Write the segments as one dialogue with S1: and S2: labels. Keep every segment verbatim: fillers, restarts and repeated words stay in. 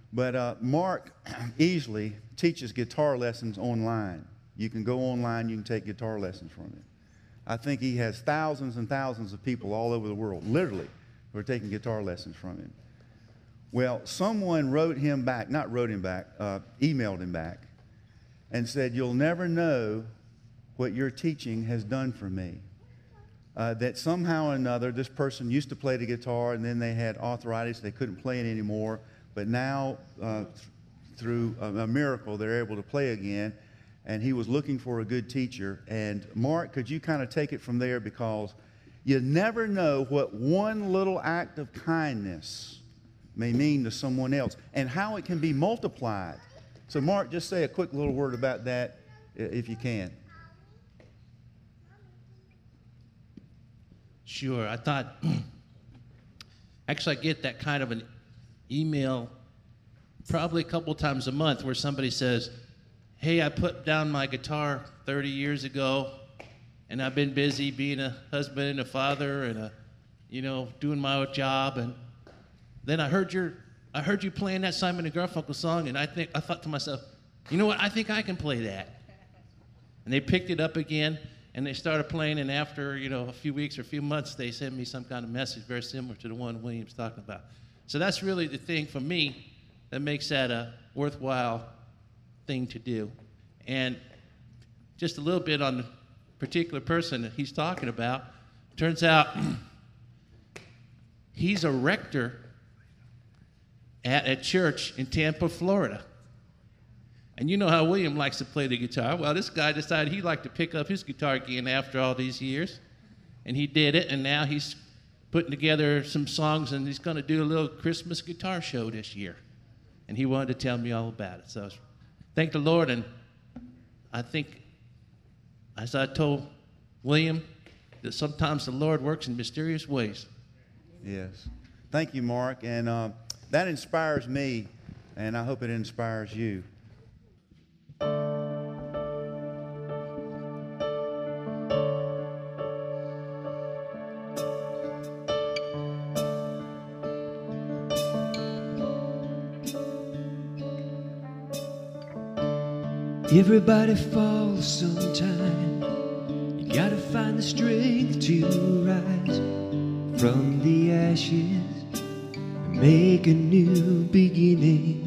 S1: But uh, Mark easily teaches guitar lessons online. You can go online, you can take guitar lessons from him. I think he has thousands and thousands of people all over the world, literally, who are taking guitar lessons from him. Well, someone wrote him back, not wrote him back, uh, emailed him back, and said, "You'll never know what your teaching has done for me." Uh, that somehow or another, this person used to play the guitar, and then they had arthritis, they couldn't play it anymore, but now, uh, th through a, a miracle, they're able to play again, and he was looking for a good teacher. And Mark, could you kind of take it from there, because you never know what one little act of kindness may mean to someone else, and how it can be multiplied. So Mark, just say a quick little word about that, if you can.
S2: Sure. I thought, actually I get that kind of an email probably a couple times a month where somebody says, "Hey, I put down my guitar thirty years ago, and I've been busy being a husband and a father and a, you know, doing my job, and then I heard your, I heard you playing that Simon and Garfunkel song, and I think, I thought to myself, you know what, I think I can play that." And they picked it up again, and they started playing, and after, you know, a few weeks or a few months, they sent me some kind of message very similar to the one William's talking about. So that's really the thing for me that makes that a worthwhile thing to do. And just a little bit on the particular person that he's talking about. Turns out he's a rector at a church in Tampa, Florida. And you know how William likes to play the guitar. Well, this guy decided he'd like to pick up his guitar again after all these years. And he did it, and now he's putting together some songs, and he's going to do a little Christmas guitar show this year. And he wanted to tell me all about it. So thank the Lord, and I think, as I told William, that sometimes the Lord works in mysterious ways.
S1: Yes. Thank you, Mark. And uh, that inspires me, and I hope it inspires you.
S3: Everybody falls sometime. You gotta find the strength to rise from the ashes and make a new beginning.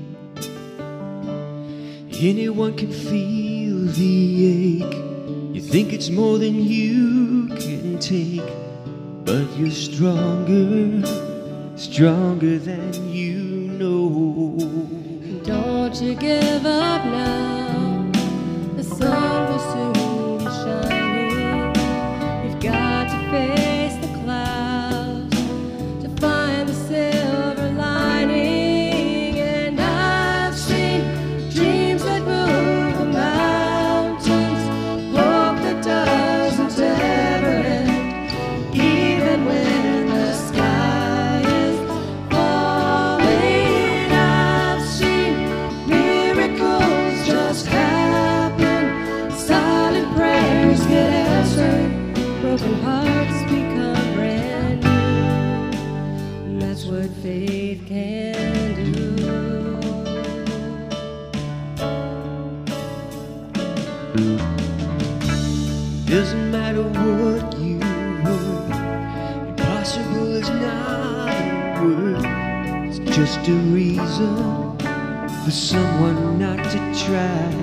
S3: Anyone can feel the ache. You think it's more than you can take, but you're stronger, stronger than you know.
S4: Don't you give up now. The sun will soon be shining. You've got to face the clouds to find the silver lining. And I've seen dreams that move the mountains, hope that doesn't ever end, even when the sky is falling. I've seen miracles just happen, silent prayers get answered, broken hearts become brand new. And that's what faith can do.
S3: Doesn't matter what you were, impossible is not a word. It's just a reason for someone not to try.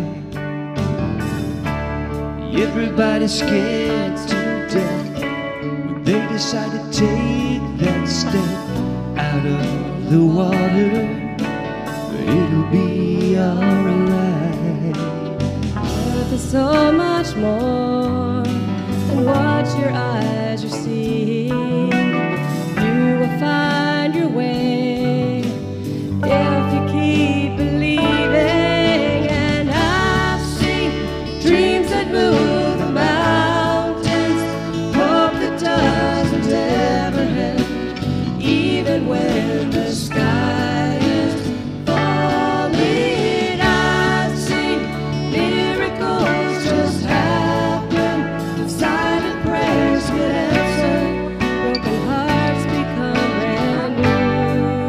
S3: Everybody's scared to death when they decide to take that step out of the water, but it'll be alright.
S4: But there's so much more than what your eyes are seeing. You will find your way if you keep believing. And I've seen dreams that move the mountains, hope that doesn't ever end, even when the sky is falling. I've seen miracles just happen, silent prayers get answered, broken hearts become brand new.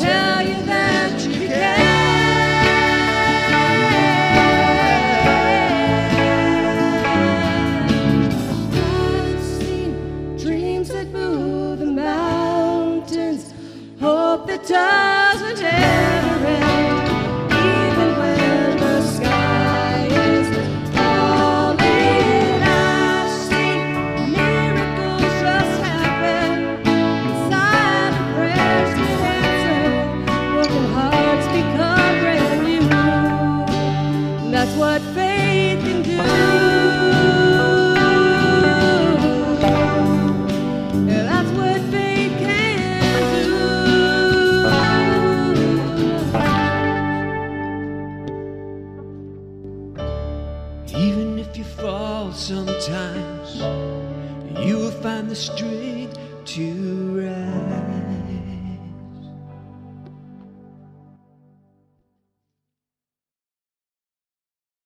S4: tell you that you can. I've seen dreams that move the mountains, hope that doesn't ever end, even when the sky is falling. I've seen miracles just happen, silent prayers get answered, broken hearts become brand new. That's what faith can do. Yeah, that's what faith can do.
S3: Even if you fall sometimes, you will find the strength to rise.